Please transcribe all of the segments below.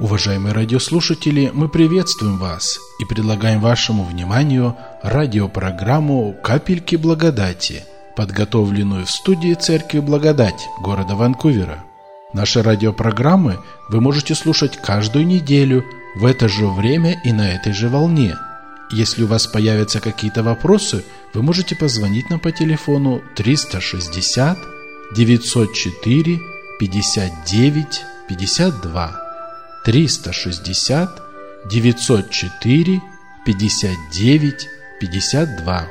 Уважаемые радиослушатели, мы приветствуем вас и предлагаем вашему вниманию радиопрограмму «Капельки благодати», подготовленную в студии Церкви Благодать города Ванкувера. Наши радиопрограммы вы можете слушать каждую неделю в это же время и на этой же волне. Если у вас появятся какие-то вопросы, вы можете позвонить нам по телефону 360 904 59 52. 360 904 59 52.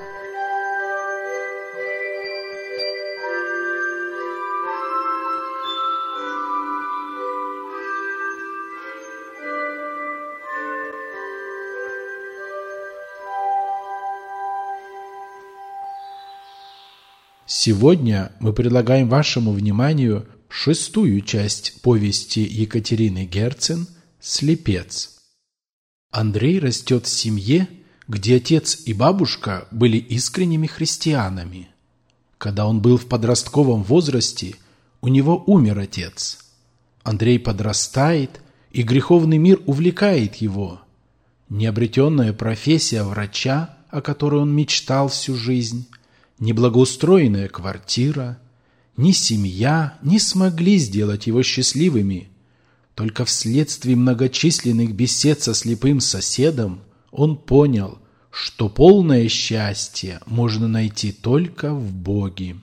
Сегодня мы предлагаем вашему вниманию шестую часть повести Екатерины Герцен «Слепец». Андрей растет в семье, где отец и бабушка были искренними христианами. Когда он был в подростковом возрасте, у него умер отец. Андрей подрастает, и греховный мир увлекает его. Необретенная профессия врача, о которой он мечтал всю жизнь, неблагоустроенная квартира, ни семья не смогли сделать его счастливыми. Только вследствие многочисленных бесед со слепым соседом он понял, что полное счастье можно найти только в Боге.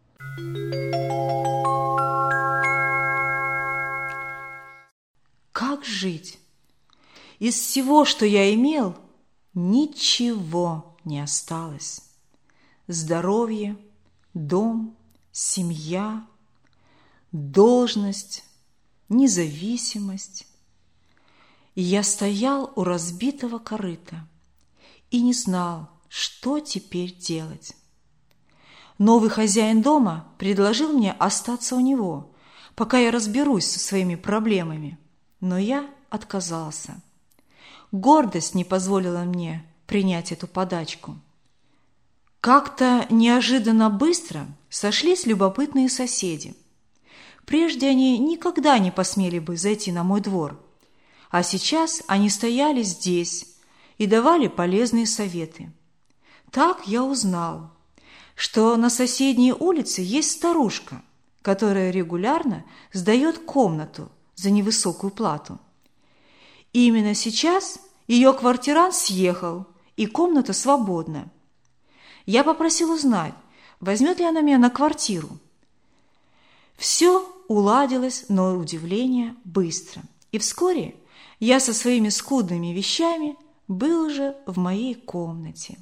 Как жить? Из всего, что я имел, ничего не осталось. Здоровье, дом, семья, должность, независимость. И я стоял у разбитого корыта и не знал, что теперь делать. Новый хозяин дома предложил мне остаться у него, пока я разберусь со своими проблемами, но я отказался. Гордость не позволила мне принять эту подачку. Как-то неожиданно быстро сошлись любопытные соседи. Прежде они никогда не посмели бы зайти на мой двор, а сейчас они стояли здесь и давали полезные советы. Так я узнал, что на соседней улице есть старушка, которая регулярно сдает комнату за невысокую плату. И именно сейчас ее квартирант съехал, и комната свободна. Я попросил узнать, возьмет ли она меня на квартиру. Все уладилось, на удивление, быстро. И вскоре я со своими скудными вещами был уже в моей комнате.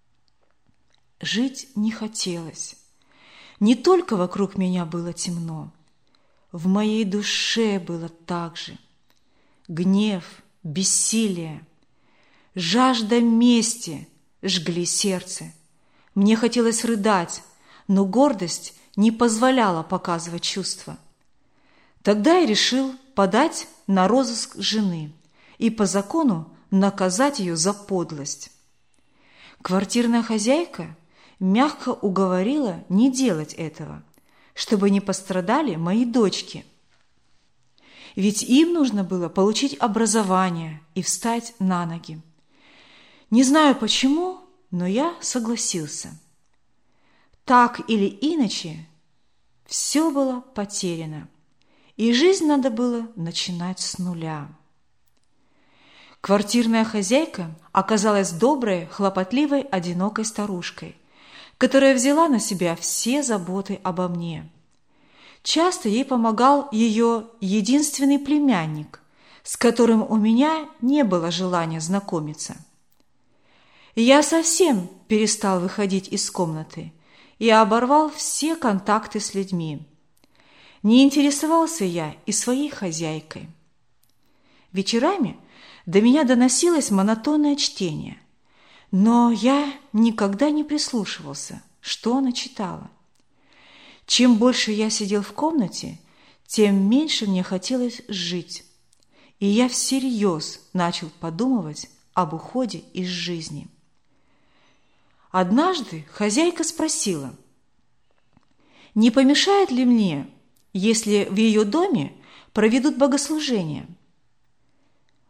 Жить не хотелось. Не только вокруг меня было темно. В моей душе было так же. Гнев, бессилие, жажда мести жгли сердце. Мне хотелось рыдать, но гордость не позволяла показывать чувства. Тогда я решил подать на розыск жены и по закону наказать ее за подлость. Квартирная хозяйка мягко уговорила не делать этого, чтобы не пострадали мои дочки. Ведь им нужно было получить образование и встать на ноги. Не знаю почему, но я согласился. Так или иначе, все было потеряно, и жизнь надо было начинать с нуля. Квартирная хозяйка оказалась доброй, хлопотливой, одинокой старушкой, которая взяла на себя все заботы обо мне. Часто ей помогал ее единственный племянник, с которым у меня не было желания знакомиться. Я совсем перестал выходить из комнаты и оборвал все контакты с людьми. Не интересовался я и своей хозяйкой. Вечерами до меня доносилось монотонное чтение, но я никогда не прислушивался, что она читала. Чем больше я сидел в комнате, тем меньше мне хотелось жить, и я всерьез начал подумывать об уходе из жизни. Однажды хозяйка спросила, не помешает ли мне, если в ее доме проведут богослужение.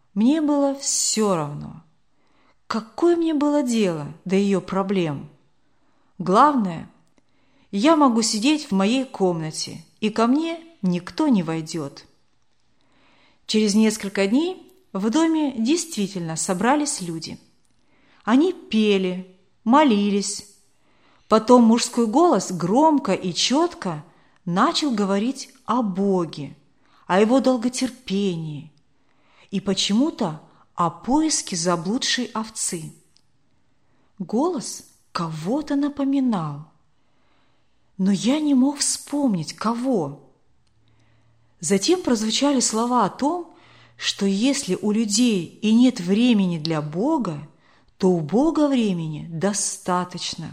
Мне было все равно. Какое мне было дело до ее проблем? Главное, я могу сидеть в моей комнате, и ко мне никто не войдет. Через несколько дней в доме действительно собрались люди. Они пели, молились. Потом мужской голос громко и четко начал говорить о Боге, о Его долготерпении и почему-то о поиске заблудшей овцы. Голос кого-то напоминал, но я не мог вспомнить, кого. Затем прозвучали слова о том, что если у людей и нет времени для Бога, то у Бога времени достаточно.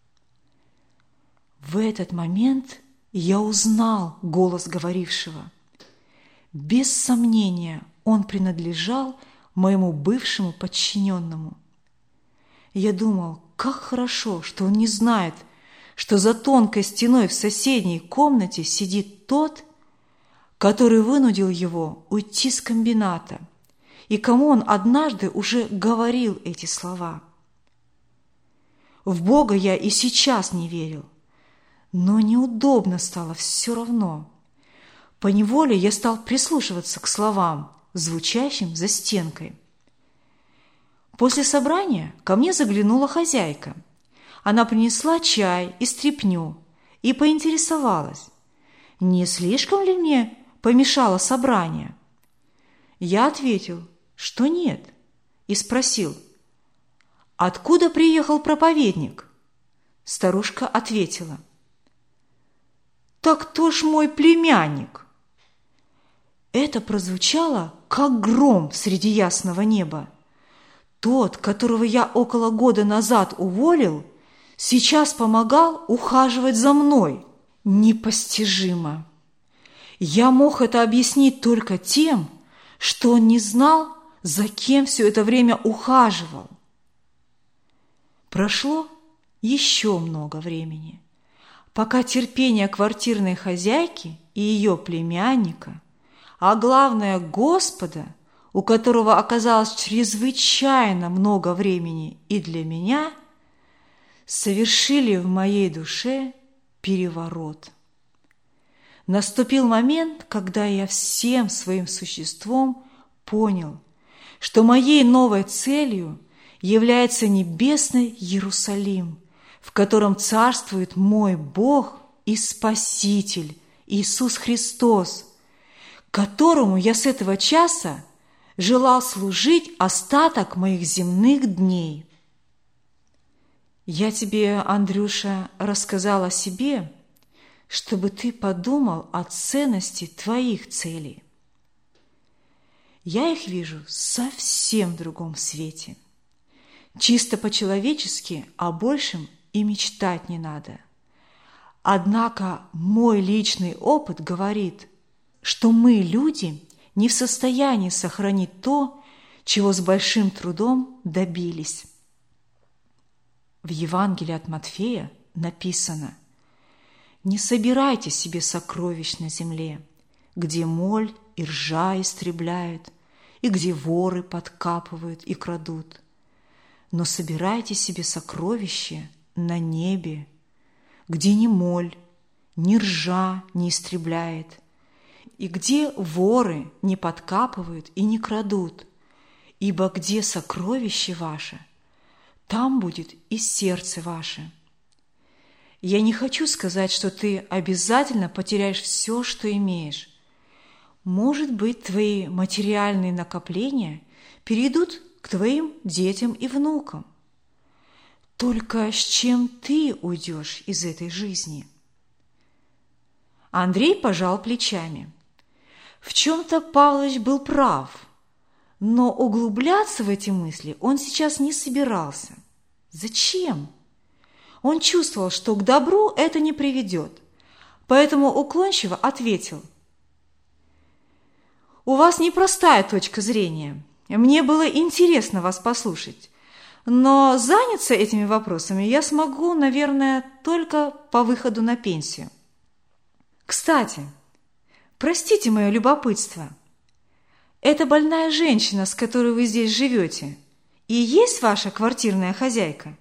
В этот момент я узнал голос говорившего. Без сомнения, он принадлежал моему бывшему подчиненному. Я думал, как хорошо, что он не знает, что за тонкой стеной в соседней комнате сидит тот, который вынудил его уйти с комбината, и кому он однажды уже говорил эти слова. В Бога я и сейчас не верил, но неудобно стало все равно. Поневоле я стал прислушиваться к словам, звучащим за стенкой. После собрания ко мне заглянула хозяйка. Она принесла чай и стряпню и поинтересовалась, не слишком ли мне помешало собрание. Я ответил, что нет, и спросил, откуда приехал проповедник? Старушка ответила, так то ж мой племянник. Это прозвучало, как гром среди ясного неба. Тот, которого я около года назад уволил, сейчас помогал ухаживать за мной. Непостижимо. Я мог это объяснить только тем, что он не знал, за кем все это время ухаживал. Прошло еще много времени, пока терпение квартирной хозяйки и ее племянника, а главное Господа, у которого оказалось чрезвычайно много времени и для меня, совершили в моей душе переворот. Наступил момент, когда я всем своим существом понял, что моей новой целью является небесный Иерусалим, в котором царствует мой Бог и Спаситель Иисус Христос, которому я с этого часа желал служить остаток моих земных дней. Я тебе, Андрюша, рассказал о себе, чтобы ты подумал о ценности твоих целей. Я их вижу совсем в другом свете. Чисто по-человечески о большем и мечтать не надо. Однако мой личный опыт говорит, что мы, люди, не в состоянии сохранить то, чего с большим трудом добились. В Евангелии от Матфея написано: «Не собирайте себе сокровищ на земле, где моль и ржа истребляют, и где воры подкапывают и крадут, но собирайте себе сокровища на небе, где ни моль, ни ржа не истребляет, и где воры не подкапывают и не крадут, ибо где сокровище ваше, там будет и сердце ваше». Я не хочу сказать, что ты обязательно потеряешь все, что имеешь. Может быть, твои материальные накопления перейдут к твоим детям и внукам. Только с чем ты уйдешь из этой жизни? Андрей пожал плечами. В чем-то Павлович был прав, но углубляться в эти мысли он сейчас не собирался. Зачем? Он чувствовал, что к добру это не приведет, поэтому уклончиво ответил: «У вас непростая точка зрения. Мне было интересно вас послушать, но заняться этими вопросами я смогу, наверное, только по выходу на пенсию. Кстати, простите мое любопытство. Это больная женщина, с которой вы здесь живете, и есть ваша квартирная хозяйка?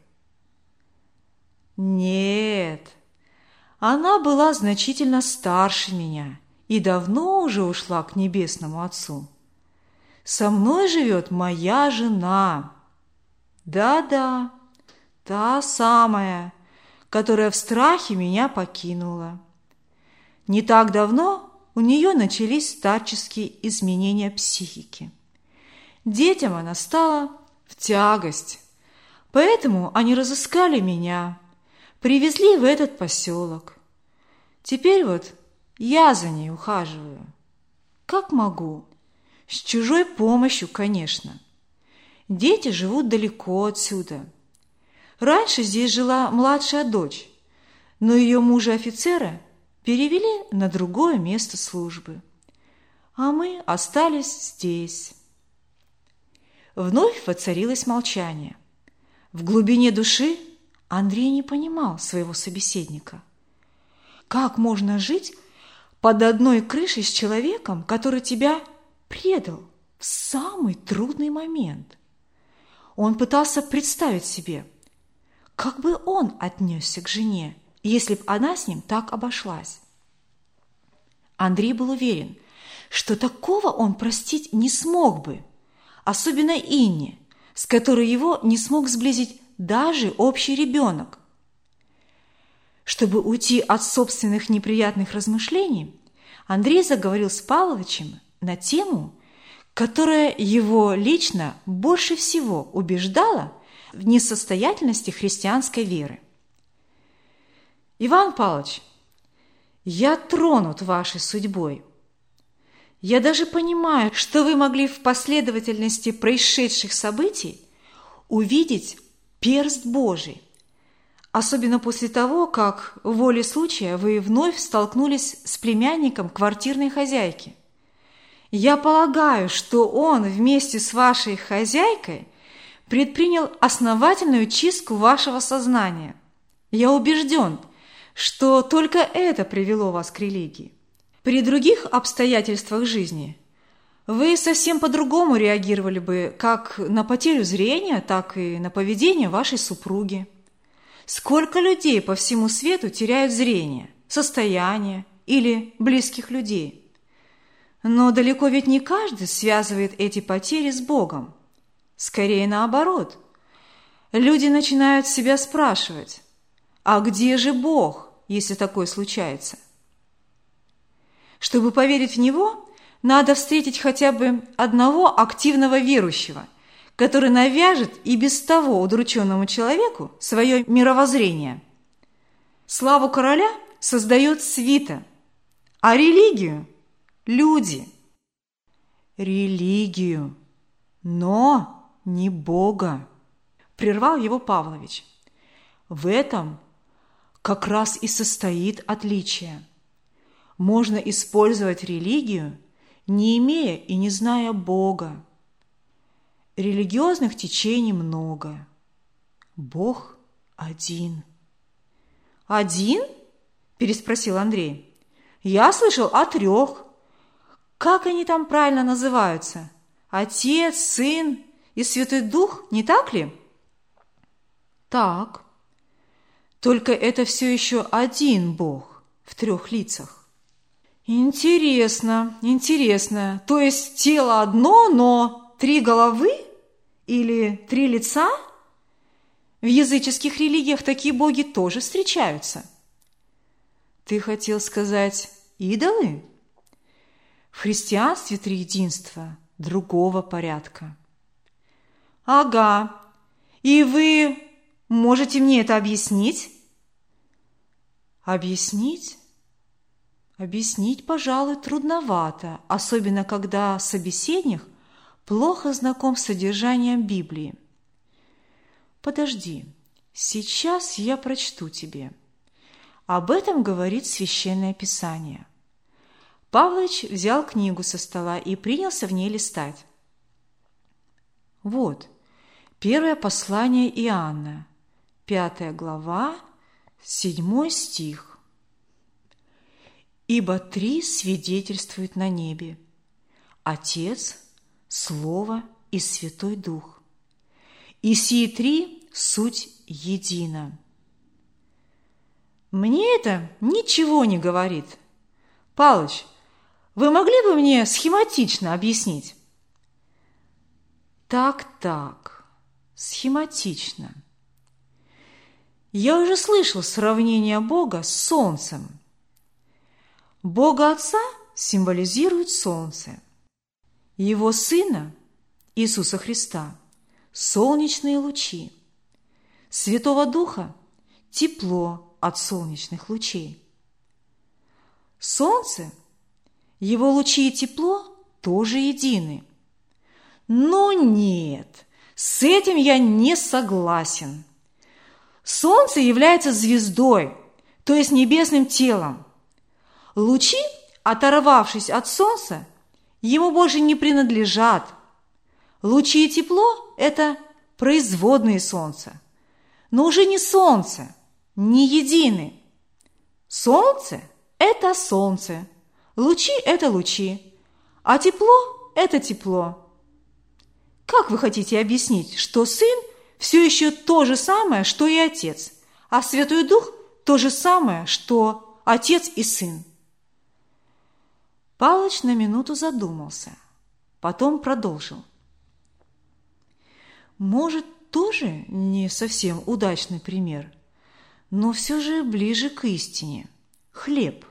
Нет, она была значительно старше меня и давно уже ушла к небесному Отцу. Со мной живет моя жена. Да-да, та самая, которая в страхе меня покинула. Не так давно у нее начались старческие изменения психики. Детям она стала в тягость, поэтому они разыскали меня, привезли в этот поселок. Теперь вот я за ней ухаживаю. Как могу. С чужой помощью, конечно. Дети живут далеко отсюда. Раньше здесь жила младшая дочь, но ее мужа-офицера перевели на другое место службы. А мы остались здесь. Вновь воцарилось молчание. В глубине души Андрей не понимал своего собеседника. Как можно жить под одной крышей с человеком, который тебя предал в самый трудный момент? Он пытался представить себе, как бы он отнесся к жене, если б она с ним так обошлась. Андрей был уверен, что такого он простить не смог бы, особенно Инне, с которой его не смог сблизить даже общий ребенок. Чтобы уйти от собственных неприятных размышлений, Андрей заговорил с Павловичем на тему, которая его лично больше всего убеждала в несостоятельности христианской веры. «Иван Павлович, я тронут вашей судьбой. Я даже понимаю, что вы могли в последовательности происшедших событий увидеть перст Божий, особенно после того, как волей случая вы вновь столкнулись с племянником квартирной хозяйки. Я полагаю, что он вместе с вашей хозяйкой предпринял основательную чистку вашего сознания. Я убежден, что только это привело вас к религии. При других обстоятельствах жизни вы совсем по-другому реагировали бы как на потерю зрения, так и на поведение вашей супруги. Сколько людей по всему свету теряют зрение, состояние или близких людей? Но далеко ведь не каждый связывает эти потери с Богом. Скорее наоборот. Люди начинают себя спрашивать, а где же Бог, если такое случается? Чтобы поверить в Него, надо встретить хотя бы одного активного верующего, который навяжет и без того удрученному человеку свое мировоззрение. Славу короля создает свита, а религию – люди. Религию, но не Бога, прервал его Павлович. В этом как раз и состоит отличие. Можно использовать религию, не имея и не зная Бога. Религиозных течений много. Бог один. «Один?» – переспросил Андрей. «Я слышал о 3. Как они там правильно называются? Отец, Сын и Святой Дух, не так ли?» «Так. Только это все еще один Бог в 3 лицах». «Интересно, интересно. То есть тело одно, но 3 головы? Или 3 лица? В языческих религиях такие боги тоже встречаются». «Ты хотел сказать идолы?» В христианстве триединство другого порядка. «Ага. И вы можете мне это объяснить?» «Объяснить? Объяснить, пожалуй, трудновато, особенно когда собеседник плохо знаком с содержанием Библии. Подожди, сейчас я прочту тебе. Об этом говорит Священное Писание». Павлович взял книгу со стола и принялся в ней листать. Вот, 1 послание Иоанна, 5 глава, 7 стих. «Ибо 3 свидетельствуют на небе: Отец, Слово и Святой Дух. И сии три суть едина. Мне это ничего не говорит. Палыч, вы могли бы мне схематично объяснить? Так, схематично. Я уже слышал сравнение Бога с Солнцем. Бога Отца символизирует Солнце. Его Сына, Иисуса Христа, солнечные лучи. Святого Духа – тепло от солнечных лучей. Солнце, его лучи и тепло тоже едины. Но нет, с этим я не согласен. Солнце является звездой, то есть небесным телом. Лучи, оторвавшись от Солнца, ему больше не принадлежат. Лучи и тепло – это производные Солнца, но уже не Солнце, не едины. Солнце – это Солнце, лучи – это лучи, а тепло – это тепло. Как вы хотите объяснить, что Сын все еще то же самое, что и Отец, а Святой Дух – то же самое, что Отец и Сын? Палыч на минуту задумался, потом продолжил. Может, тоже не совсем удачный пример, но все же ближе к истине – хлеб.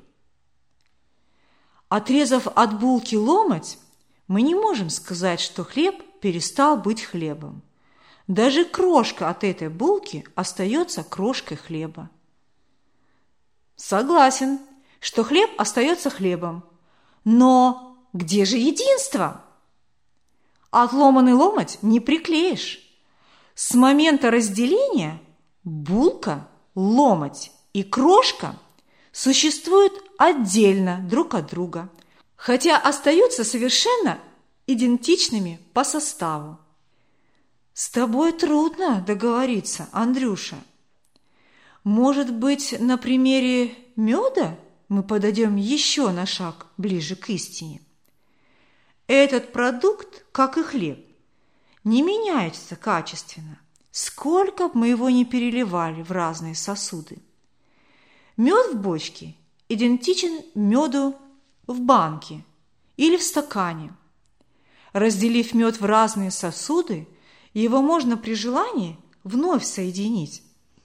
Отрезав от булки ломоть, мы не можем сказать, что хлеб перестал быть хлебом. Даже крошка от этой булки остается крошкой хлеба. Согласен, что хлеб остается хлебом. Но где же единство? Отломанный ломоть не приклеишь. С момента разделения булка, ломоть и крошка существуют отдельно друг от друга, хотя остаются совершенно идентичными по составу. С тобой трудно договориться, Андрюша. Может быть, на примере меда мы подойдем еще на шаг ближе к истине. Этот продукт, как и хлеб, не меняется качественно, сколько бы мы его ни переливали в разные сосуды. Мед в бочке идентичен меду в банке или в стакане. Разделив мед в разные сосуды, его можно при желании вновь соединить.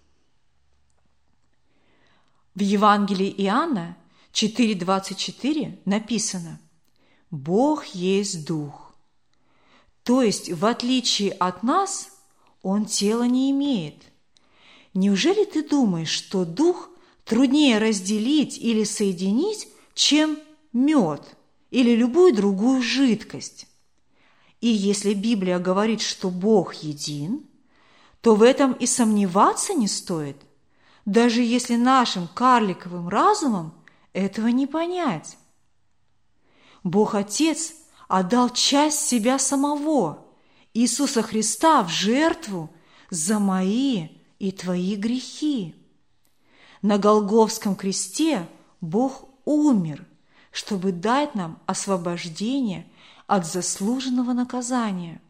В Евангелии Иоанна 4:24 написано: «Бог есть Дух». То есть, в отличие от нас, Он тела не имеет. Неужели ты думаешь, что Дух труднее разделить или соединить, чем мед или любую другую жидкость? И если Библия говорит, что Бог един, то в этом и сомневаться не стоит, даже если нашим карликовым разумом этого не понять. Бог Отец отдал часть себя самого, Иисуса Христа, в жертву за мои и твои грехи. На Голгофском кресте Бог умер, чтобы дать нам освобождение от заслуженного наказания.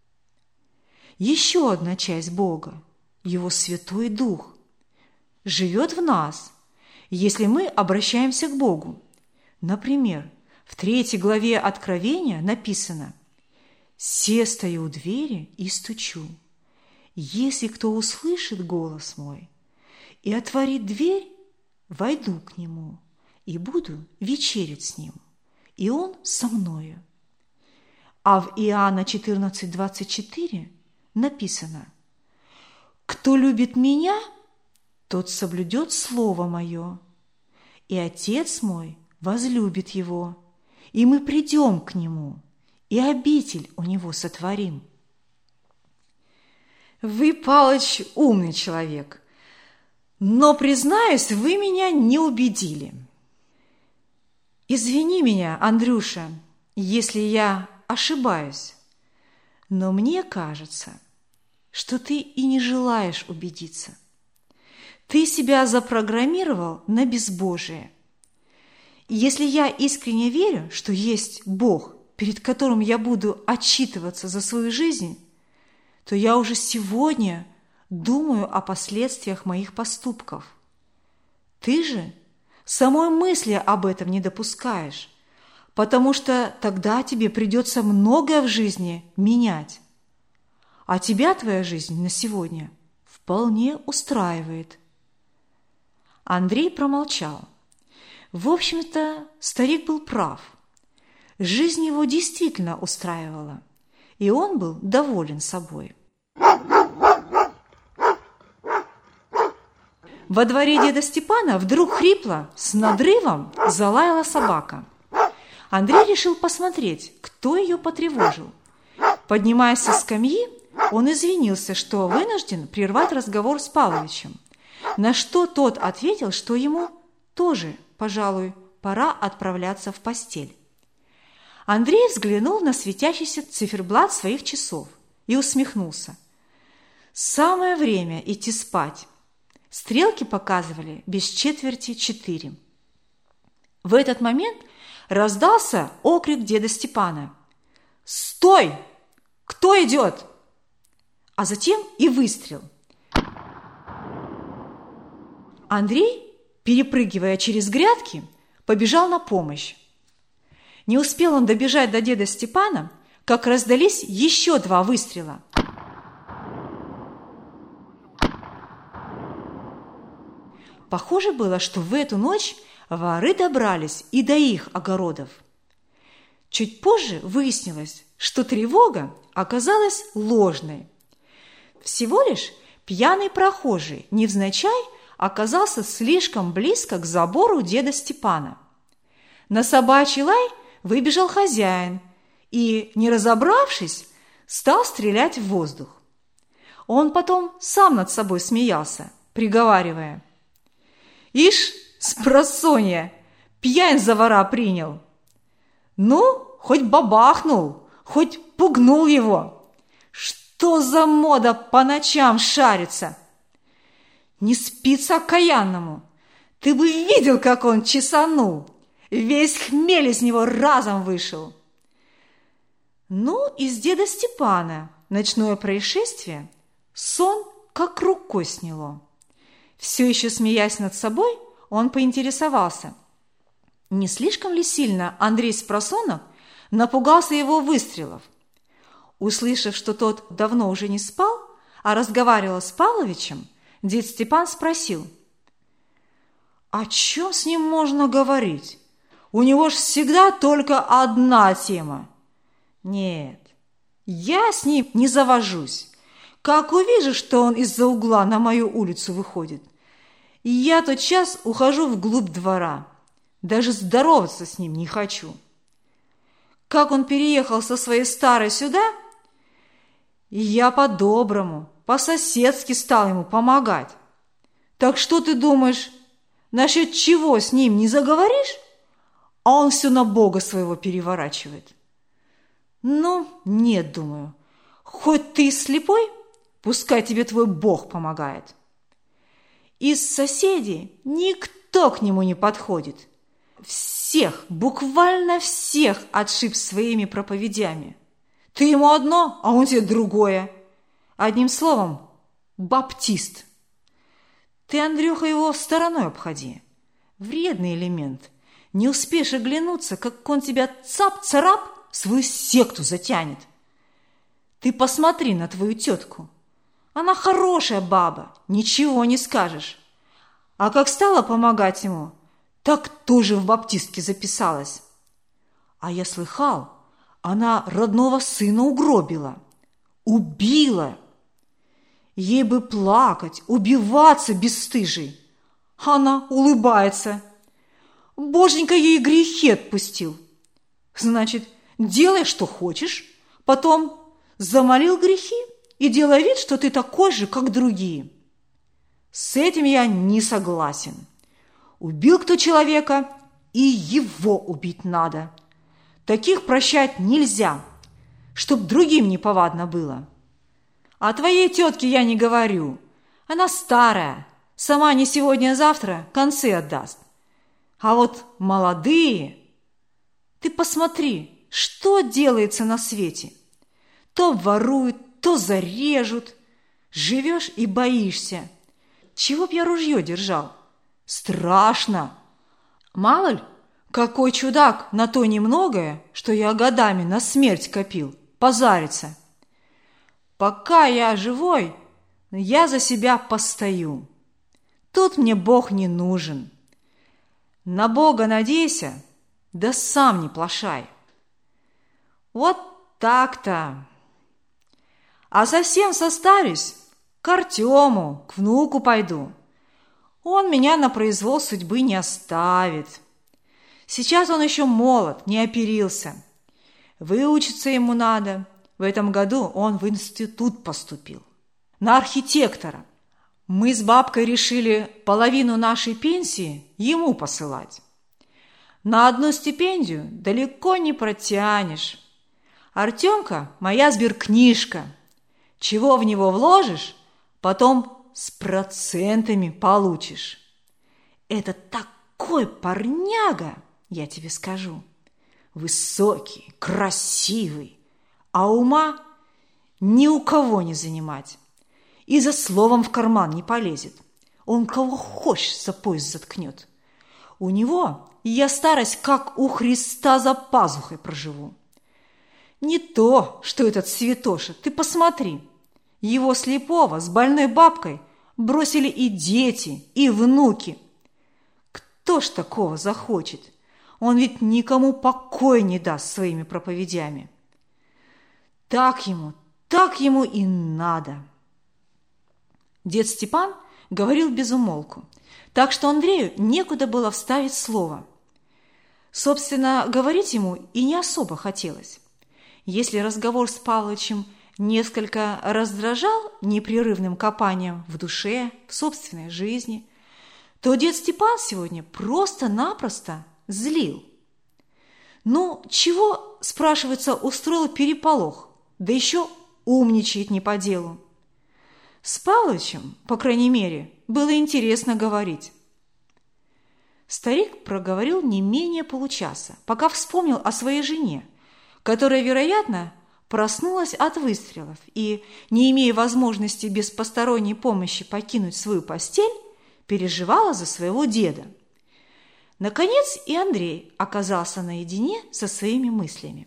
Еще одна часть Бога, Его Святой Дух, живет в нас, если мы обращаемся к Богу. Например, в 3 главе Откровения написано: «Се стою у двери и стучу. Если кто услышит голос мой и отворит дверь, войду к нему и буду вечерять с ним, и он со мною». А в Иоанна 14:24 написано: «Кто любит меня, тот соблюдет слово мое, и Отец мой возлюбит его, и мы придем к нему, и обитель у него сотворим». Вы, Палыч, умный человек, но, признаюсь, вы меня не убедили. Извини меня, Андрюша, если я ошибаюсь, но мне кажется, что ты и не желаешь убедиться. Ты себя запрограммировал на безбожие. И если я искренне верю, что есть Бог перед которым я буду отчитываться за свою жизнь, то я уже сегодня думаю о последствиях моих поступков. Ты же самой мысли об этом не допускаешь, потому что тогда тебе придется многое в жизни менять. А тебя твоя жизнь на сегодня вполне устраивает. Андрей промолчал. В общем-то, старик был прав. Жизнь его действительно устраивала, и он был доволен собой. Во дворе деда Степана вдруг хрипло, с надрывом залаяла собака. Андрей решил посмотреть, кто ее потревожил. Поднимаясь со скамьи, он извинился, что вынужден прервать разговор с Павловичем, на что тот ответил, что ему тоже, пожалуй, пора отправляться в постель. Андрей взглянул на светящийся циферблат своих часов и усмехнулся. Самое время идти спать. Стрелки показывали без четверти 4. В этот момент раздался окрик деда Степана. «Стой! Кто идет?» А затем и выстрел. Андрей, перепрыгивая через грядки, побежал на помощь. Не успел он добежать до деда Степана, как раздались еще 2 выстрела. Похоже было, что в эту ночь воры добрались и до их огородов. Чуть позже выяснилось, что тревога оказалась ложной. Всего лишь пьяный прохожий невзначай оказался слишком близко к забору деда Степана. На собачий лай выбежал хозяин и, не разобравшись, стал стрелять в воздух. Он потом сам над собой смеялся, приговаривая: «Ишь, спросонья, пьянь за вора принял! Ну, хоть бабахнул, хоть пугнул его! Что за мода по ночам шарится? Не спится окаянному! Ты бы видел, как он чесанул! Весь хмель из него разом вышел!» Ну, из деда Степана ночное происшествие сон как рукой сняло. Все еще смеясь над собой, он поинтересовался, не слишком ли сильно Андрей Спросонов напугался его выстрелов. Услышав, что тот давно уже не спал, а разговаривал с Павловичем, дед Степан спросил: «О чем с ним можно говорить? У него ж всегда только одна тема». «Нет, я с ним не завожусь. Как увижу, что он из-за угла на мою улицу выходит, я тотчас ухожу вглубь двора. Даже здороваться с ним не хочу. Как он переехал со своей старой сюда, я по-доброму, по-соседски стал ему помогать. Так что ты думаешь, насчет чего с ним не заговоришь, а он все на Бога своего переворачивает? Ну, нет, думаю, хоть ты и слепой, пускай тебе твой Бог помогает. Из соседей никто к нему не подходит. Всех, буквально всех отшиб своими проповедями. Ты ему одно, а он тебе другое. Одним словом, баптист. Ты, Андрюха, его стороной обходи. Вредный элемент. Не успеешь оглянуться, как он тебя цап-царап в свою секту затянет. Ты посмотри на твою тетку. Она хорошая баба, ничего не скажешь. А как стала помогать ему, так тоже в баптистке записалась. А я слыхал, она родного сына угробила, убила. Ей бы плакать, убиваться бесстыжей. Она улыбается. Боженька ей грехи отпустил. Значит, делай, что хочешь, потом замолил грехи и делай вид, что ты такой же, как другие. С этим я не согласен. Убил кто человека, и его убить надо. Таких прощать нельзя, чтоб другим неповадно было. О твоей тетке я не говорю. Она старая, сама не сегодня-завтра концы отдаст. А вот молодые... Ты посмотри, что делается на свете. То воруют, то зарежут. Живешь и боишься. Чего б я ружье держал? Страшно. Мало ли, какой чудак на то немногое, что я годами на смерть копил, позарится. Пока я живой, я за себя постою. Тут мне Бог не нужен. На Бога надейся, да сам не плашай. Вот так-то. А совсем состарюсь, к Артему, к внуку пойду. Он меня на произвол судьбы не оставит. Сейчас он еще молод, не оперился. Выучиться ему надо. В этом году он в институт поступил. На архитектора. Мы с бабкой решили половину нашей пенсии ему посылать. На одну стипендию далеко не протянешь. Артемка – моя сберкнижка. Чего в него вложишь, потом с процентами получишь. Это такой парняга, я тебе скажу. Высокий, красивый, а ума ни у кого не занимать. И за словом в карман не полезет. Он кого хочешь за пояс заткнет. У него я старость, как у Христа, за пазухой проживу. Не то, что этот святоша, ты посмотри. Его слепого с больной бабкой бросили и дети, и внуки. Кто ж такого захочет? Он ведь никому покоя не даст своими проповедями. Так ему и надо. Дед Степан говорил без умолку, так что Андрею некуда было вставить слово. Собственно, говорить ему и не особо хотелось. Если разговор с Павловичем несколько раздражал непрерывным копанием в душе, в собственной жизни, то дед Степан сегодня просто-напросто злил. Ну, чего, спрашивается, устроил переполох, да еще умничает не по делу. С Павловичем, по крайней мере, было интересно говорить. Старик проговорил не менее получаса, пока вспомнил о своей жене, которая, вероятно, проснулась от выстрелов и, не имея возможности без посторонней помощи покинуть свою постель, переживала за своего деда. Наконец и Андрей оказался наедине со своими мыслями.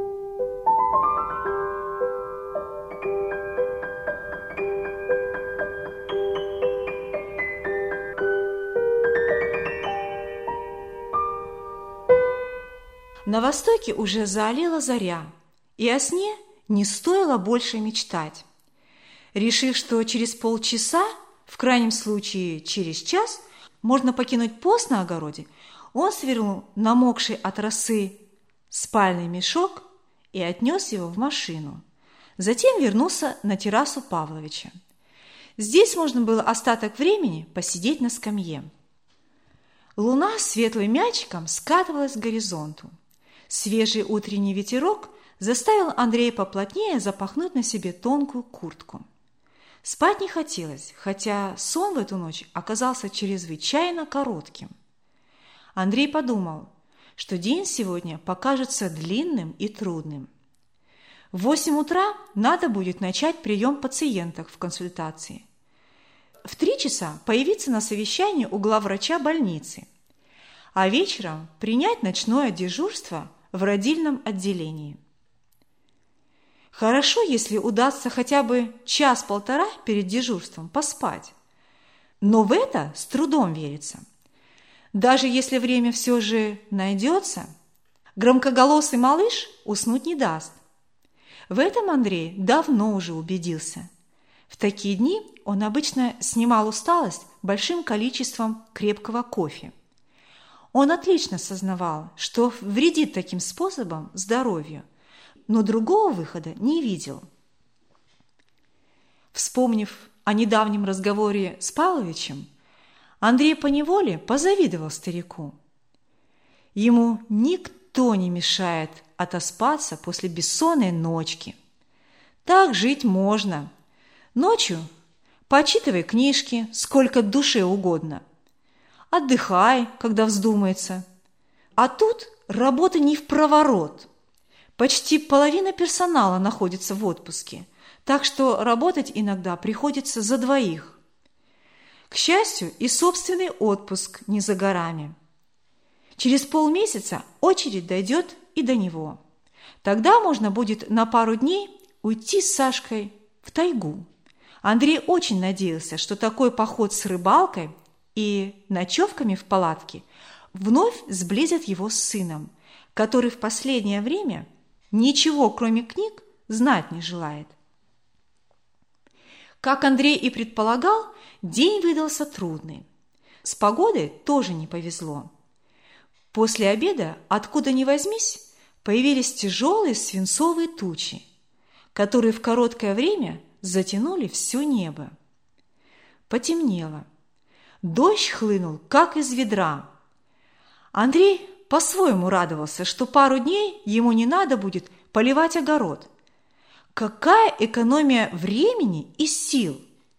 На востоке уже заолела заря, и о сне не стоило больше мечтать. Решив, что через полчаса, в крайнем случае через час, можно покинуть пост на огороде, он свернул намокший от росы спальный мешок и отнес его в машину. Затем вернулся на террасу Павловича. Здесь можно было остаток времени посидеть на скамье. Луна светлым мячиком скатывалась к горизонту. Свежий утренний ветерок заставил Андрея поплотнее запахнуть на себе тонкую куртку. Спать не хотелось, хотя сон в эту ночь оказался чрезвычайно коротким. Андрей подумал, что день сегодня покажется длинным и трудным. В 8 утра надо будет начать прием пациенток в консультации. В 3 часа появиться на совещании у главврача больницы, а вечером принять ночное дежурство в родильном отделении. Хорошо, если удастся хотя бы час-полтора перед дежурством поспать, но в это с трудом верится. Даже если время все же найдется, громкоголосый малыш уснуть не даст. В этом Андрей давно уже убедился. В такие дни он обычно снимал усталость большим количеством крепкого кофе. Он отлично сознавал, что вредит таким способом здоровью, но другого выхода не видел. Вспомнив о недавнем разговоре с Павловичем, Андрей поневоле позавидовал старику. Ему никто не мешает отоспаться после бессонной ночки. Так жить можно. Ночью почитывай книжки, сколько душе угодно. Отдыхай, когда вздумается. А тут работа не впроворот. Почти половина персонала находится в отпуске, так что работать иногда приходится за двоих. К счастью, и собственный отпуск не за горами. Через полмесяца очередь дойдет и до него. Тогда можно будет на пару дней уйти с Сашкой в тайгу. Андрей очень надеялся, что такой поход с рыбалкой и ночевками в палатке вновь сблизят его с сыном, который в последнее время ничего, кроме книг, знать не желает. Как Андрей и предполагал, день выдался трудный. С погодой тоже не повезло. После обеда, откуда ни возьмись, появились тяжелые свинцовые тучи, которые в короткое время затянули все небо. Потемнело. Дождь хлынул, как из ведра. Андрей по-своему радовался, что пару дней ему не надо будет поливать огород. Какая экономия времени и сил!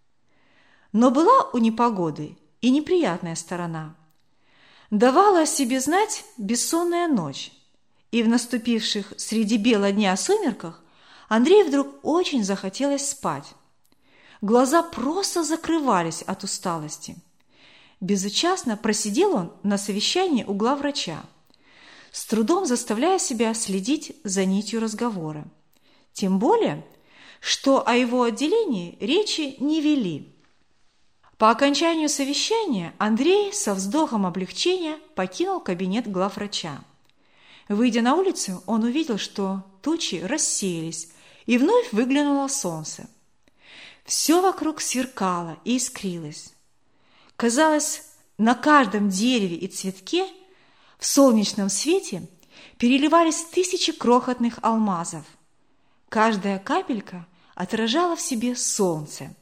Но была у непогоды и неприятная сторона. Давала о себе знать бессонная ночь, и в наступивших среди бела дня сумерках Андрею вдруг очень захотелось спать. Глаза просто закрывались от усталости. Безучастно просидел он на совещании у главврача, с трудом заставляя себя следить за нитью разговора. Тем более, что о его отделении речи не вели. По окончанию совещания Андрей со вздохом облегчения покинул кабинет главврача. Выйдя на улицу, он увидел, что тучи рассеялись, и вновь выглянуло солнце. Все вокруг сверкало и искрилось. Казалось, на каждом дереве и цветке в солнечном свете переливались тысячи крохотных алмазов. Каждая капелька отражала в себе солнце.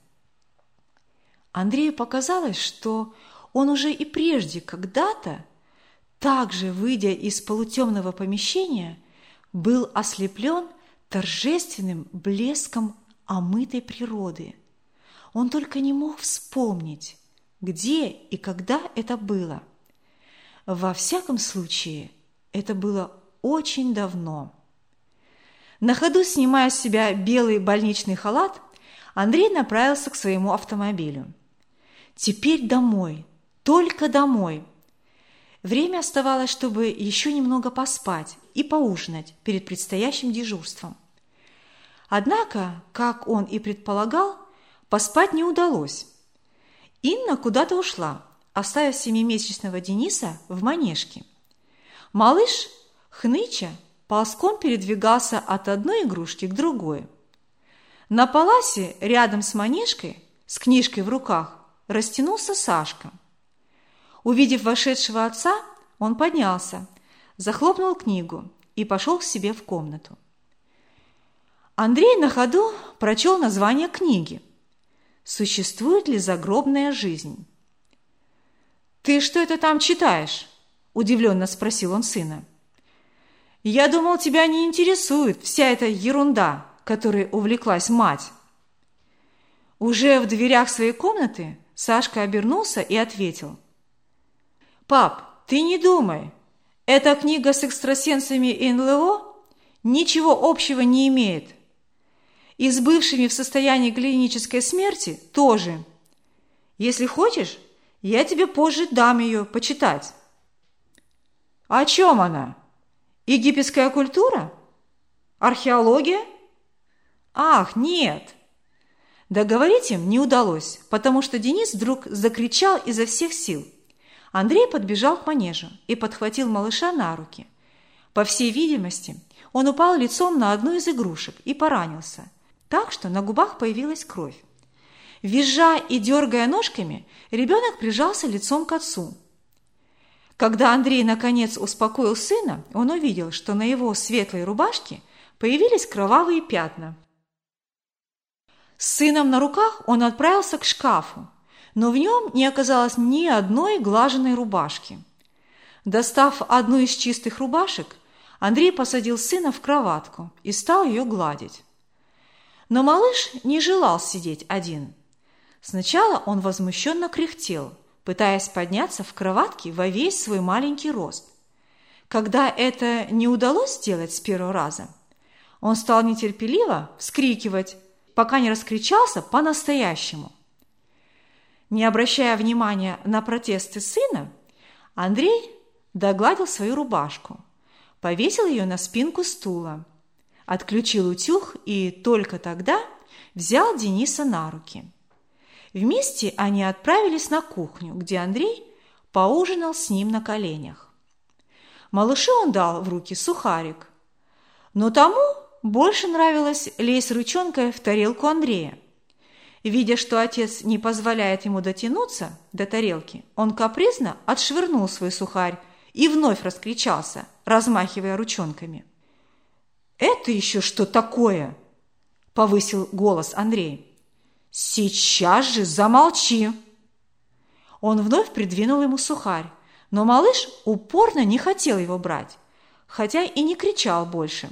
Андрею показалось, что он уже и прежде когда-то, также выйдя из полутемного помещения, был ослеплен торжественным блеском омытой природы. Он только не мог вспомнить, где и когда это было. Во всяком случае, это было очень давно. На ходу, снимая с себя белый больничный халат, Андрей направился к своему автомобилю. Теперь домой, только домой. Время оставалось, чтобы еще немного поспать и поужинать перед предстоящим дежурством. Однако, как он и предполагал, поспать не удалось. Инна куда-то ушла, оставив 7-месячного Дениса в манежке. Малыш, хныча, ползком передвигался от одной игрушки к другой. На паласе рядом с манежкой, с книжкой в руках, растянулся Сашка. Увидев вошедшего отца, он поднялся, захлопнул книгу и пошел к себе в комнату. Андрей на ходу прочел название книги «Существует ли загробная жизнь?». «Ты что это там читаешь?» – удивленно спросил он сына. «Я думал, тебя не интересует вся эта ерунда, которой увлеклась мать». Уже в дверях своей комнаты Сашка обернулся и ответил: «Пап, ты не думай, эта книга с экстрасенсами и НЛО ничего общего не имеет. И с бывшими в состоянии клинической смерти тоже. Если хочешь, я тебе позже дам ее почитать». «О чем она? Египетская культура? Археология?» «Ах, нет!» Договорить им не удалось, потому что Денис вдруг закричал изо всех сил. Андрей подбежал к манежу и подхватил малыша на руки. По всей видимости, он упал лицом на одну из игрушек и поранился, так что на губах появилась кровь. Визжа и дергая ножками, ребенок прижался лицом к отцу. Когда Андрей наконец успокоил сына, он увидел, что на его светлой рубашке появились кровавые пятна. С сыном на руках он отправился к шкафу, но в нем не оказалось ни одной глаженой рубашки. Достав одну из чистых рубашек, Андрей посадил сына в кроватку и стал ее гладить. Но малыш не желал сидеть один. Сначала он возмущенно кряхтел, пытаясь подняться в кроватке во весь свой маленький рост. Когда это не удалось сделать с первого раза, Он стал нетерпеливо вскрикивать, пока не раскричался по-настоящему. Не обращая внимания на протесты сына, Андрей догладил свою рубашку, повесил ее на спинку стула, отключил утюг и только тогда взял Дениса на руки. Вместе они отправились на кухню, где Андрей поужинал с ним на коленях. Малышу он дал в руки сухарик, но тому больше нравилось лезть ручонкой в тарелку Андрея. Видя, что отец не позволяет ему дотянуться до тарелки, он капризно отшвырнул свой сухарь и вновь раскричался, размахивая ручонками. «Это еще что такое?» – повысил голос Андрей. «Сейчас же замолчи!» Он вновь придвинул ему сухарь, но малыш упорно не хотел его брать, хотя и не кричал больше.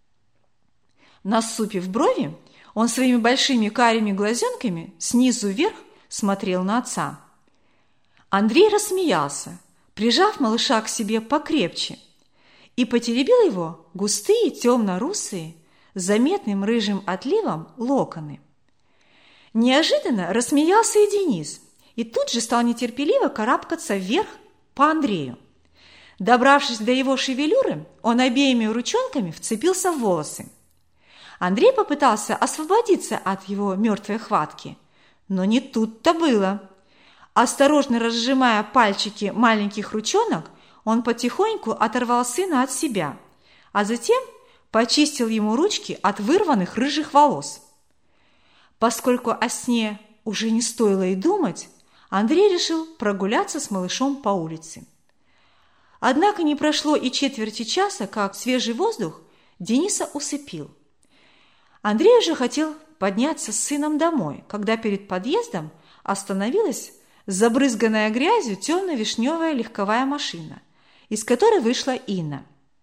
Насупив брови, он своими большими карими глазенками снизу вверх смотрел на отца. Андрей рассмеялся, прижав малыша к себе покрепче, и потеребил его густые темно-русые, с заметным рыжим отливом локоны. Неожиданно рассмеялся и Денис, и тут же стал нетерпеливо карабкаться вверх по Андрею. Добравшись до его шевелюры, он обеими ручонками вцепился в волосы. Андрей попытался освободиться от его мертвой хватки, но не тут-то было. Осторожно разжимая пальчики маленьких ручонок, он потихоньку оторвал сына от себя, а затем почистил ему ручки от вырванных рыжих волос. Поскольку о сне уже не стоило и думать, Андрей решил прогуляться с малышом по улице. Однако не прошло и четверти часа, как свежий воздух Дениса усыпил. Андрей уже хотел подняться с сыном домой, когда перед подъездом остановилась забрызганная грязью темно-вишневая легковая машина, из которой вышла Инна.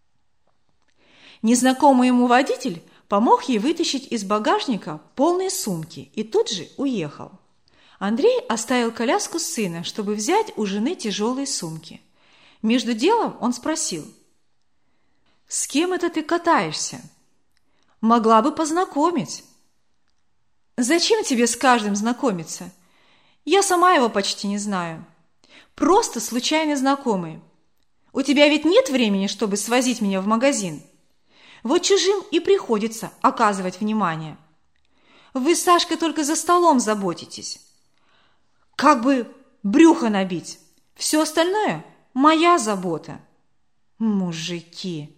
Незнакомый ему водитель помог ей вытащить из багажника полные сумки и тут же уехал. Андрей оставил коляску с сыном, чтобы взять у жены тяжелые сумки. Между делом он спросил: «С кем это ты катаешься? Могла бы познакомить». «Зачем тебе с каждым знакомиться? Я сама его почти не знаю. Просто случайный знакомый. У тебя ведь нет времени, чтобы свозить меня в магазин? Вот чужим и приходится оказывать внимание. Вы с Сашкой только за столом заботитесь. Как бы брюхо набить. Все остальное – моя забота». Мужики.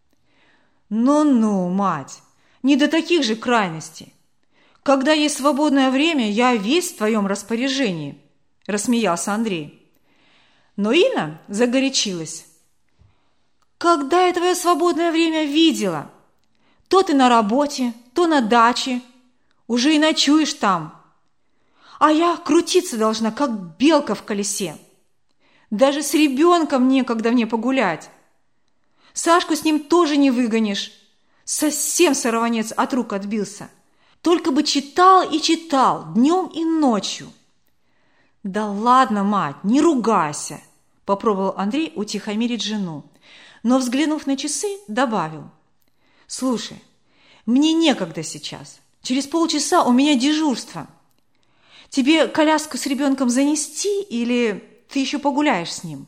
Ну-ну, мать, не до таких же крайностей. Когда есть свободное время, я весь в твоем распоряжении, рассмеялся Андрей. Но Инна загорячилась. Когда я твое свободное время видела? То ты на работе, то на даче. Уже и ночуешь там. А я крутиться должна, как белка в колесе. Даже с ребенком некогда мне погулять. Сашку с ним тоже не выгонишь. Совсем сорванец от рук отбился. Только бы читал и читал днем и ночью. Да ладно, мать, не ругайся, попробовал Андрей утихомирить жену. Но, взглянув на часы, добавил: «Слушай, мне некогда сейчас. Через полчаса у меня дежурство. Тебе коляску с ребенком занести или ты еще погуляешь с ним?»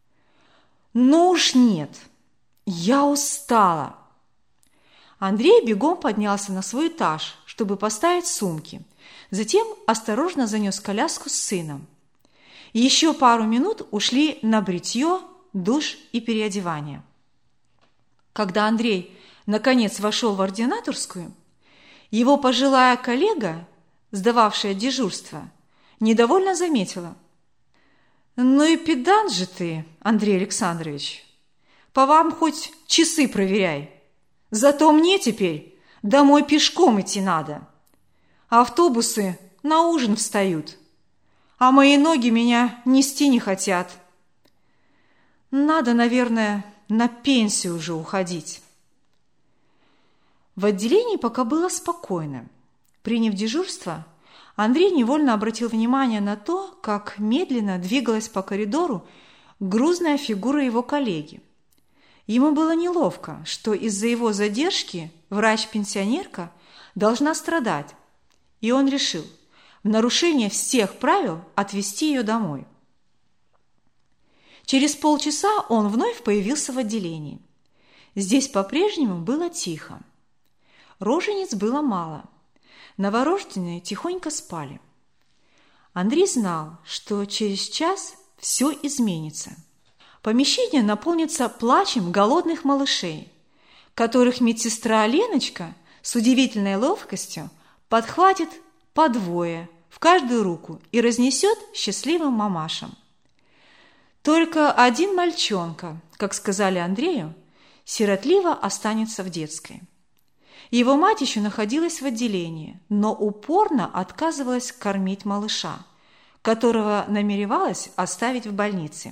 «Ну уж нет, я устала». Андрей бегом поднялся на свой этаж, чтобы поставить сумки. Затем осторожно занес коляску с сыном. Еще пару минут ушли на бритье, душ и переодевание. Когда Андрей наконец вошел в ординаторскую, его пожилая коллега, сдававшая дежурство, недовольно заметила: «Ну и педант же ты, Андрей Александрович. По вам хоть часы проверяй. Зато мне теперь домой пешком идти надо. Автобусы на ужин встают, а мои ноги меня нести не хотят. Надо, наверное, на пенсию уже уходить». В отделении пока было спокойно. Приняв дежурство, Андрей невольно обратил внимание на то, как медленно двигалась по коридору грузная фигура его коллеги. Ему было неловко, что из-за его задержки врач-пенсионерка должна страдать, и он решил в нарушение всех правил отвезти ее домой. Через полчаса он вновь появился в отделении. Здесь по-прежнему было тихо. Рожениц было мало. Новорожденные тихонько спали. Андрей знал, что через час все изменится. Помещение наполнится плачем голодных малышей, которых медсестра Леночка с удивительной ловкостью подхватит по двое в каждую руку и разнесет счастливым мамашам. Только один мальчонка, как сказали Андрею, сиротливо останется в детской. Его мать еще находилась в отделении, но упорно отказывалась кормить малыша, которого намеревалась оставить в больнице.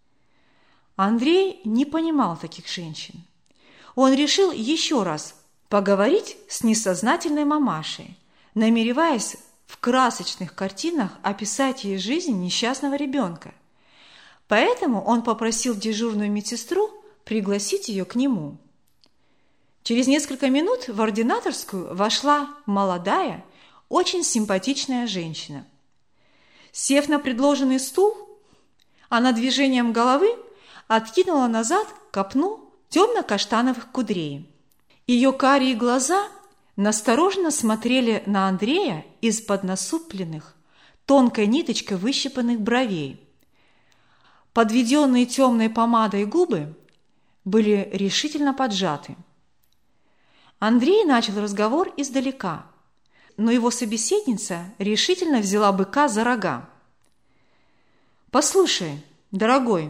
Андрей не понимал таких женщин. Он решил еще раз поговорить с несознательной мамашей, намереваясь в красочных картинах описать ей жизнь несчастного ребенка. Поэтому он попросил дежурную медсестру пригласить ее к нему. Через несколько минут в ординаторскую вошла молодая, очень симпатичная женщина. Сев на предложенный стул, она движением головы откинула назад копну темно-каштановых кудрей. Ее карие глаза настороженно смотрели на Андрея из-под насупленных, тонкой ниточкой выщипанных бровей. Подведенные темной помадой губы были решительно поджаты. Андрей начал разговор издалека, но его собеседница решительно взяла быка за рога. «Послушай, дорогой,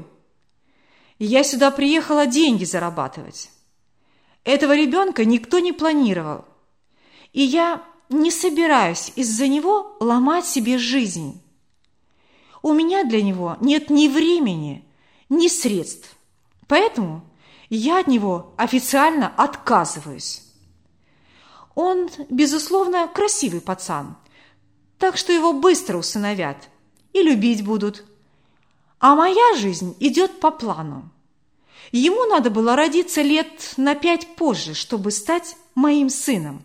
я сюда приехала деньги зарабатывать. Этого ребенка никто не планировал, и я не собираюсь из-за него ломать себе жизнь. У меня для него нет ни времени, ни средств, поэтому я от него официально отказываюсь. Он, безусловно, красивый пацан, так что его быстро усыновят и любить будут. А моя жизнь идет по плану. Ему надо было родиться лет на 5 позже, чтобы стать моим сыном.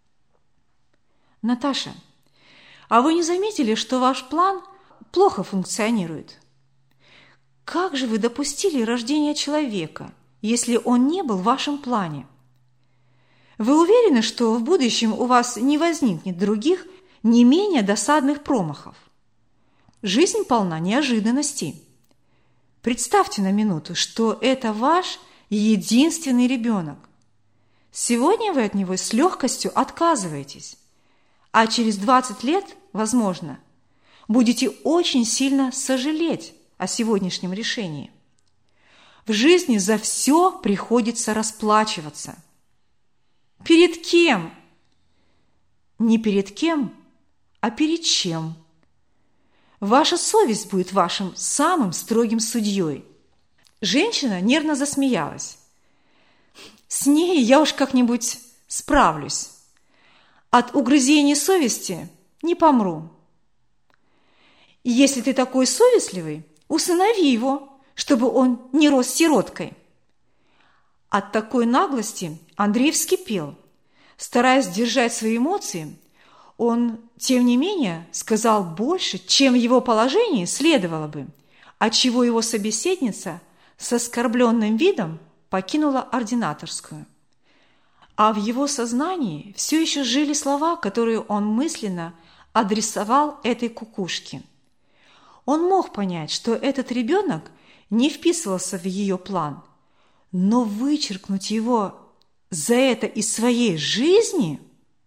Наташа, а вы не заметили, что ваш план плохо функционирует? Как же вы допустили рождение человека, если он не был в вашем плане? Вы уверены, что в будущем у вас не возникнет других, не менее досадных промахов? Жизнь полна неожиданностей. Представьте на минуту, что это ваш единственный ребенок. Сегодня вы от него с легкостью отказываетесь, а через 20 лет, возможно, будете очень сильно сожалеть о сегодняшнем решении. В жизни за все приходится расплачиваться. Перед кем? Не перед кем, а перед чем? Ваша совесть будет вашим самым строгим судьей. Женщина нервно засмеялась. С ней я уж как-нибудь справлюсь. От угрызений совести не помру. Если ты такой совестливый, усынови его, чтобы он не рос сироткой. От такой наглости Андрей вскипел. Стараясь сдержать свои эмоции, он, тем не менее, сказал больше, чем в его положении следовало бы, отчего его собеседница с оскорбленным видом покинула ординаторскую. А в его сознании все еще жили слова, которые он мысленно адресовал этой кукушке. Он мог понять, что этот ребенок не вписывался в ее план, но вычеркнуть его за это из своей жизни?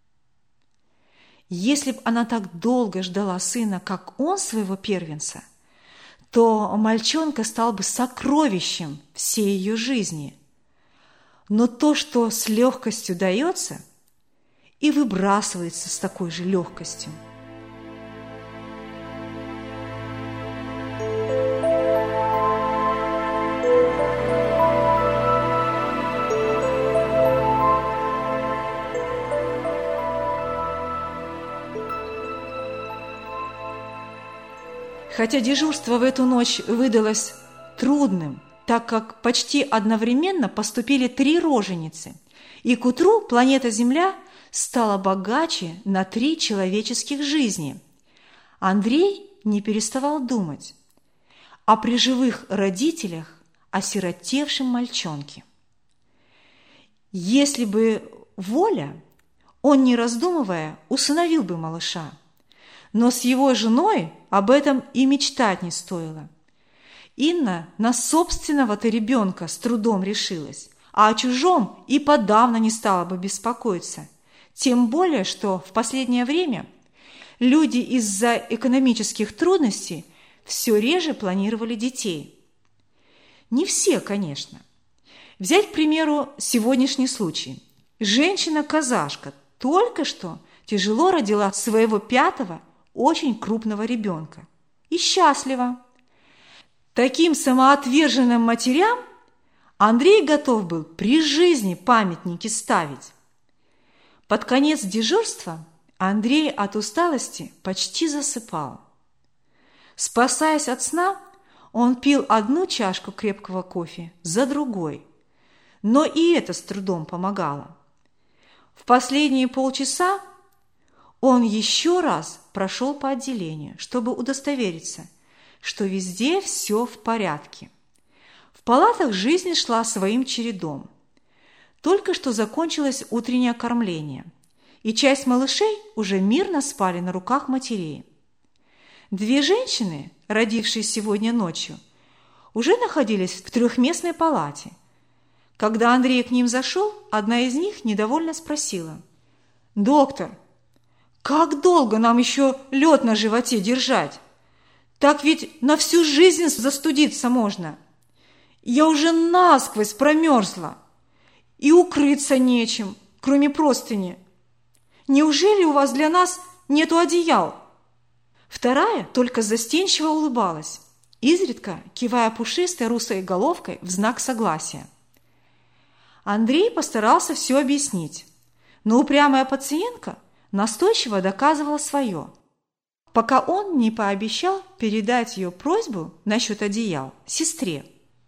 Если бы она так долго ждала сына, как он своего первенца, то мальчонка стал бы сокровищем всей ее жизни. Но то, что с легкостью дается, и выбрасывается с такой же легкостью. Хотя дежурство в эту ночь выдалось трудным так как почти одновременно поступили 3 роженицы, и к утру планета Земля стала богаче на 3 человеческих жизни. Андрей не переставал думать о приживых родителях, осиротевшем мальчонке. Если бы воля, он, не раздумывая, усыновил бы малыша, но с его женой об этом и мечтать не стоило. Инна на собственного-то ребенка с трудом решилась, а о чужом и подавно не стала бы беспокоиться. Тем более, что в последнее время люди из-за экономических трудностей все реже планировали детей. Не все, конечно. Взять, к примеру, сегодняшний случай. Женщина-казашка только что тяжело родила своего 5-го очень крупного ребенка. И счастлива. Таким самоотверженным матерям Андрей готов был при жизни памятники ставить. Под конец дежурства Андрей от усталости почти засыпал. Спасаясь от сна, он пил 1 чашку крепкого кофе за другой, но и это с трудом помогало. В последние полчаса он еще раз прошел по отделению, чтобы удостовериться, что везде все в порядке. В палатах жизнь шла своим чередом. Только что закончилось утреннее кормление, и часть малышей уже мирно спали на руках матерей. 2 женщины, родившие сегодня ночью, уже находились в 3-местной палате. Когда Андрей к ним зашел, одна из них недовольно спросила: «Доктор, как долго нам еще лед на животе держать? Так ведь на всю жизнь застудиться можно. Я уже насквозь промерзла, и укрыться нечем, кроме простыни. Неужели у вас для нас нету одеял?» Вторая только застенчиво улыбалась, изредка кивая пушистой русой головкой в знак согласия. Андрей постарался все объяснить, но упрямая пациентка настойчиво доказывала свое, пока он не пообещал передать ее просьбу насчет одеял сестре.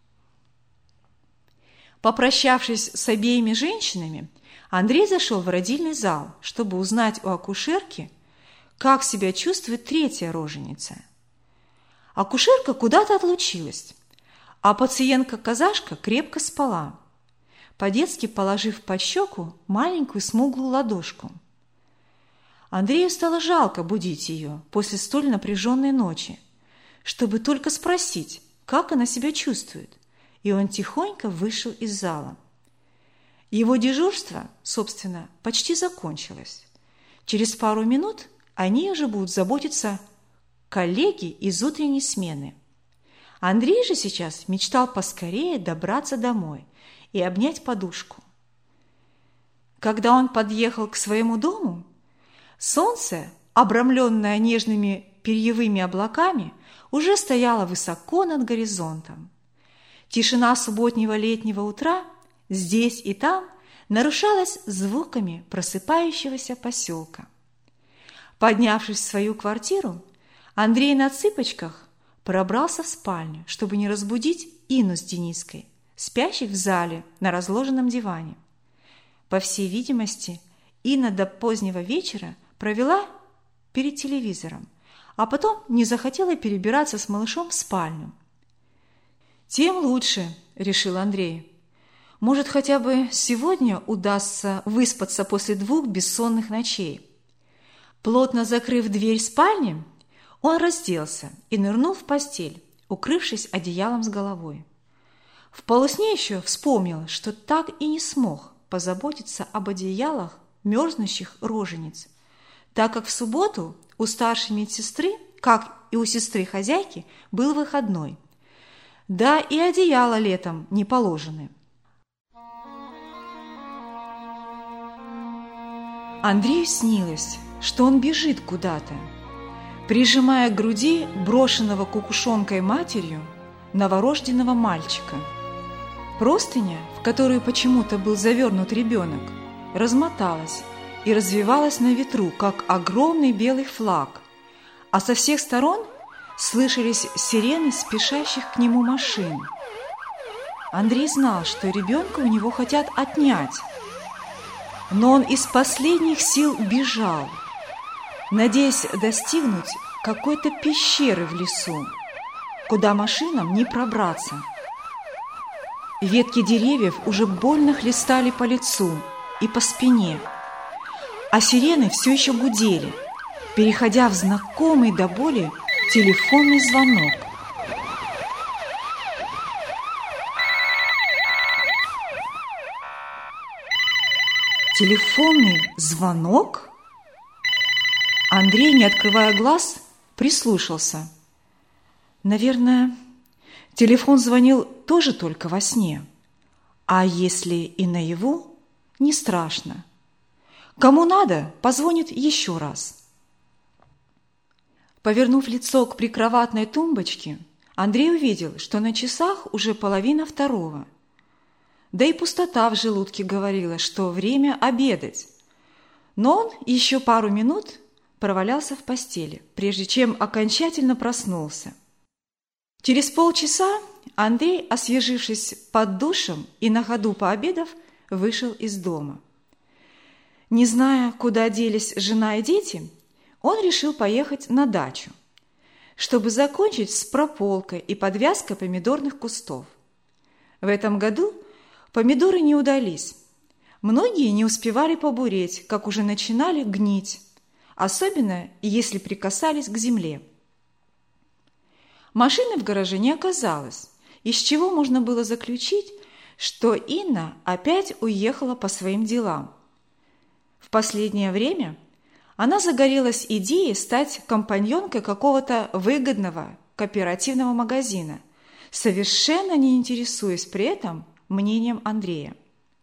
Попрощавшись с обеими женщинами, Андрей зашел в родильный зал, чтобы узнать у акушерки, как себя чувствует 3-я роженица. Акушерка куда-то отлучилась, а пациентка-казашка крепко спала, по-детски положив под щеку маленькую смуглую ладошку. Андрею стало жалко будить ее после столь напряженной ночи, чтобы только спросить, как она себя чувствует, и он тихонько вышел из зала. Его дежурство, собственно, почти закончилось. Через пару минут они уже будут заботиться коллеги из утренней смены. Андрей же сейчас мечтал поскорее добраться домой и обнять подушку. Когда он подъехал к своему дому, солнце, обрамленное нежными перьевыми облаками, уже стояло высоко над горизонтом. Тишина субботнего летнего утра здесь и там нарушалась звуками просыпающегося поселка. Поднявшись в свою квартиру, Андрей на цыпочках пробрался в спальню, чтобы не разбудить Инну с Дениской, спящих в зале на разложенном диване. По всей видимости, Инна до позднего вечера провела перед телевизором, а потом не захотела перебираться с малышом в спальню. «Тем лучше», – решил Андрей. «Может, хотя бы сегодня удастся выспаться после 2 бессонных ночей». Плотно закрыв дверь спальни, он разделся и нырнул в постель, укрывшись одеялом с головой. В полусне еще вспомнил, что так и не смог позаботиться об одеялах мерзнущих рожениц, так как в субботу у старшей медсестры, как и у сестры-хозяйки, был выходной. Да и одеяла летом не положены. Андрею снилось, что он бежит куда-то, прижимая к груди брошенного кукушонкой матерью новорожденного мальчика. Простыня, в которую почему-то был завернут ребенок, размоталась и развивалась на ветру, как огромный белый флаг, а со всех сторон слышались сирены спешащих к нему машин. Андрей знал, что ребенка у него хотят отнять, но он из последних сил бежал, надеясь достигнуть какой-то пещеры в лесу, куда машинам не пробраться. Ветки деревьев уже больно хлестали по лицу и по спине, а сирены все еще гудели, переходя в знакомый до боли телефонный звонок. Телефонный звонок? Андрей, не открывая глаз, прислушался. Наверное, телефон звонил тоже только во сне. А если и наяву, не страшно. Кому надо, позвонит еще раз. Повернув лицо к прикроватной тумбочке, Андрей увидел, что на часах уже 1:30. Да и пустота в желудке говорила, что время обедать. Но он еще пару минут провалялся в постели, прежде чем окончательно проснулся. Через полчаса Андрей, освежившись под душем и на ходу пообедав, вышел из дома. Не зная, куда делись жена и дети, он решил поехать на дачу, чтобы закончить с прополкой и подвязкой помидорных кустов. В этом году помидоры не удались. Многие не успевали побуреть, как уже начинали гнить, особенно если прикасались к земле. Машины в гараже не оказалось, из чего можно было заключить, что Инна опять уехала по своим делам. В последнее время она загорелась идеей стать компаньонкой какого-то выгодного кооперативного магазина, совершенно не интересуясь при этом мнением Андрея.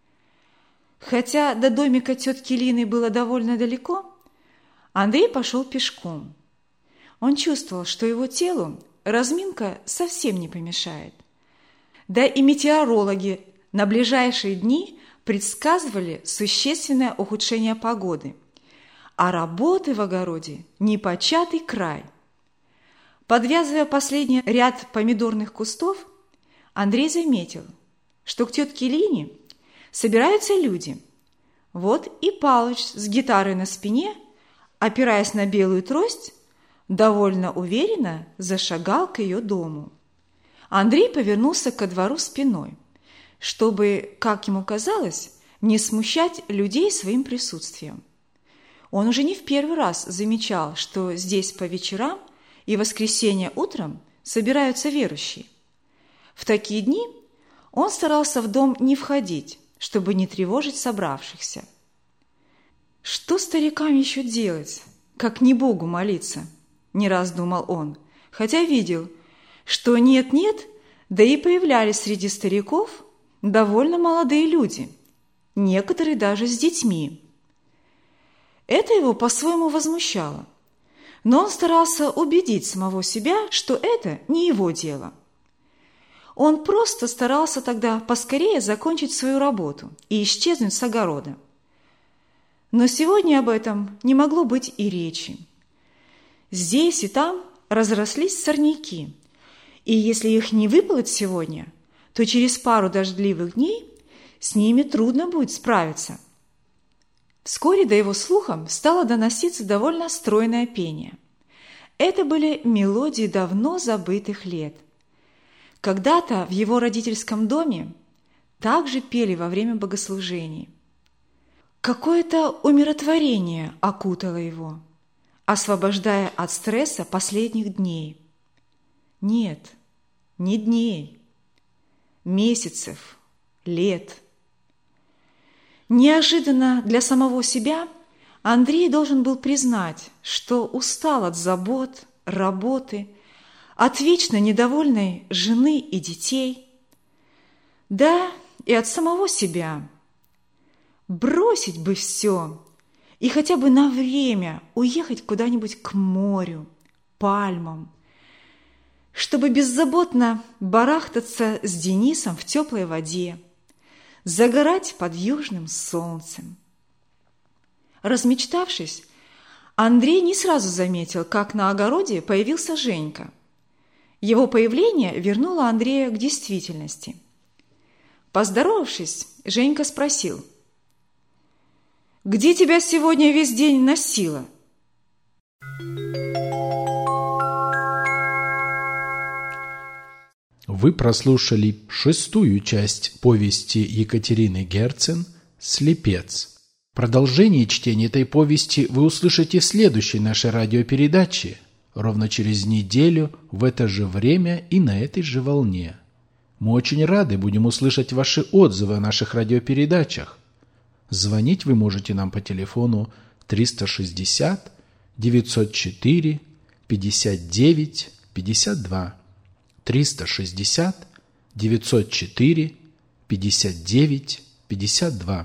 Хотя до домика тетки Лины было довольно далеко, Андрей пошел пешком. Он чувствовал, что его телу разминка совсем не помешает. Да и метеорологи на ближайшие дни предсказывали существенное ухудшение погоды, а работы в огороде непочатый край. Подвязывая последний ряд помидорных кустов, Андрей заметил, что к тетке Лине собираются люди. Вот и Палыч с гитарой на спине, опираясь на белую трость, довольно уверенно зашагал к ее дому. Андрей повернулся ко двору спиной, чтобы, как ему казалось, не смущать людей своим присутствием. Он уже не в первый раз замечал, что здесь по вечерам и воскресенье утром собираются верующие. В такие дни он старался в дом не входить, чтобы не тревожить собравшихся. «Что старикам еще делать, как не Богу молиться?» – не раз думал он, хотя видел, что нет-нет, да и появлялись среди стариков довольно молодые люди, некоторые даже с детьми. Это его по-своему возмущало, но он старался убедить самого себя, что это не его дело. Он просто старался тогда поскорее закончить свою работу и исчезнуть с огорода. Но сегодня об этом не могло быть и речи. Здесь и там разрослись сорняки, и если их не выполоть сегодня, то через пару дождливых дней с ними трудно будет справиться. Вскоре до его слуха стало доноситься довольно стройное пение. Это были мелодии давно забытых лет. Когда-то в его родительском доме также пели во время богослужений. Какое-то умиротворение окутало его, освобождая от стресса последних дней. Нет, не дней, месяцев, лет. Неожиданно для самого себя Андрей должен был признать, что устал от забот, работы, от вечно недовольной жены и детей, да и от самого себя. Бросить бы все и хотя бы на время уехать куда-нибудь к морю, пальмам, чтобы беззаботно барахтаться с Денисом в теплой воде, загорать под южным солнцем. Размечтавшись, Андрей не сразу заметил, как на огороде появился Женька. Его появление вернуло Андрея к действительности. Поздоровавшись, Женька спросил: «Где тебя сегодня весь день носило?» Вы прослушали 6-ю часть повести Екатерины Герцен «Слепец». Продолжение чтения этой повести вы услышите в следующей нашей радиопередаче, ровно через неделю, в это же время и на этой же волне. Мы очень рады будем услышать ваши отзывы о наших радиопередачах. Звонить вы можете нам по телефону 360 904 59 52. 360 904 59 52.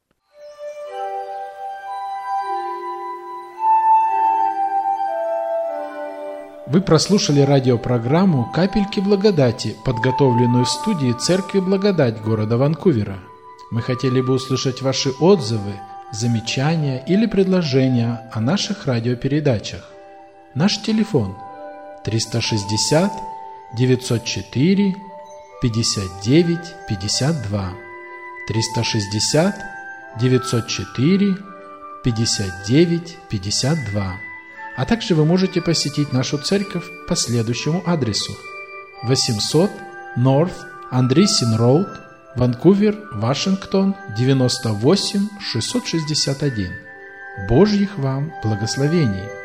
Вы прослушали радиопрограмму «Капельки благодати», подготовленную в студии Церкви Благодать города Ванкувера. Мы хотели бы услышать ваши отзывы, замечания или предложения о наших радиопередачах. Наш телефон 360 904 59 52. 360 904 59 52. А также вы можете посетить нашу церковь по следующему адресу: 800 North Andreessen Road, Ванкувер, Вашингтон, 98 661. Божьих вам благословений!